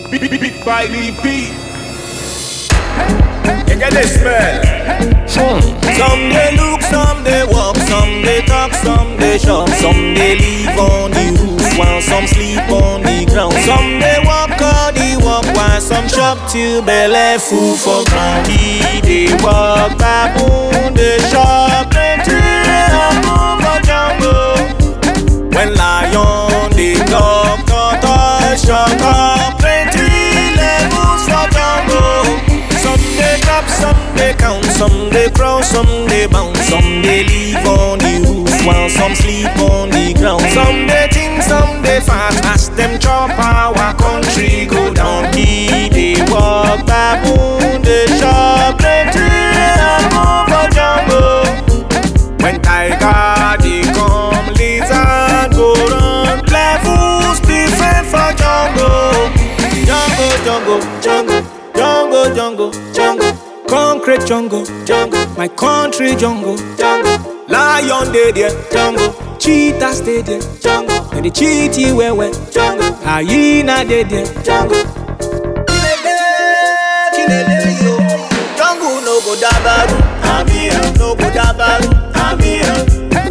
Beat by the beat. You get the smell. Some they look, some they walk, some they talk, some they shop, some they live on the roof while some sleep on the ground. Some they walk on the walk while some shop till belly full for ground. They walk baboon, they shop plenty and move for jungle. When lion they talk, tortoise shut up, plenty levels for jungle. Some they drop, some they count, some they crawl, some they bounce, some they live on the roof while some sleep on the ground. Some they think, some they fast, as them chop our country go down. They walk baboon, they shop plenty and move for jungle. When tiger they come, lizard go run, levels different for jungle. Jungle, jungle, jungle, jungle, jungle, jungle. Concrete jungle, jungle. My country jungle, jungle. Lion dey there, jungle. Cheetahs dey there, jungle. And the cheetah where, jungle. Hyena dey there, jungle. Kilele yo. Jungle no go dabaru, I'm here. No go dabaru, I'm here.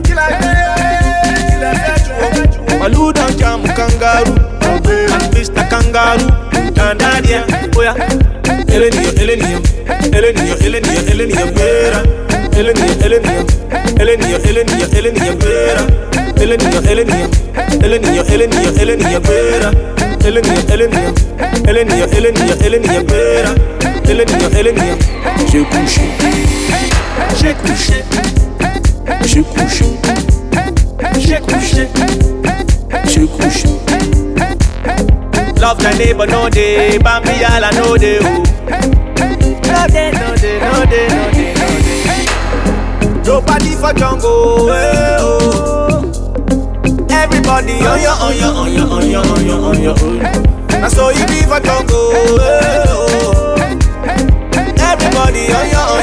Malu don jam kangaroo, Mr. Kangaroo, Tandadia, Oya. Elenio, Elenio, Elenio, Elenio, Elenio, Vera. Elenio, Elenio, Elenio, Elenio, Elenio, Vera. Elenio, Elenio, Elenio, Elenio, Elenio, Vera. Elenio, Elenio, Elenio, Elenio, Elenio, Vera. Elenio, Elenio. J'ai couché, j'ai couché, j'ai couché, j'ai couché, j'ai couché. Love the neighbor, no day, Bambi ala no day, oh. No day, no day, no day, no day, no day. Nobody for jungle, hey, oh. Everybody on your own. That's all you be for jungle, hey, oh. Everybody on your own.